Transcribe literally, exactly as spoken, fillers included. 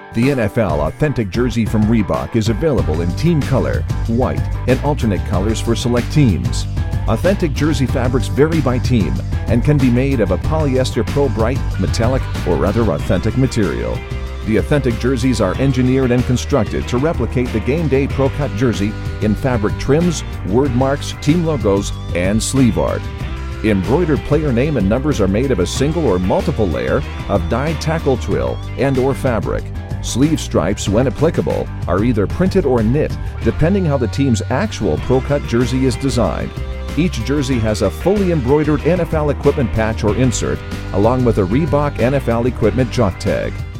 The N F L Authentic Jersey from Reebok is available in team color, white, and alternate colors for select teams. Authentic jersey fabrics vary by team and can be made of a polyester Pro Bright, metallic, or other authentic material. The Authentic jerseys are engineered and constructed to replicate the game day Pro Cut jersey in fabric trims, word marks, team logos, and sleeve art. Embroidered player name and numbers are made of a single or multiple layer of dyed tackle twill and or fabric. Sleeve stripes, when applicable, are either printed or knit, depending how the team's actual Pro Cut jersey is designed. Each jersey has a fully embroidered N F L equipment patch or insert, along with a Reebok N F L equipment jock tag.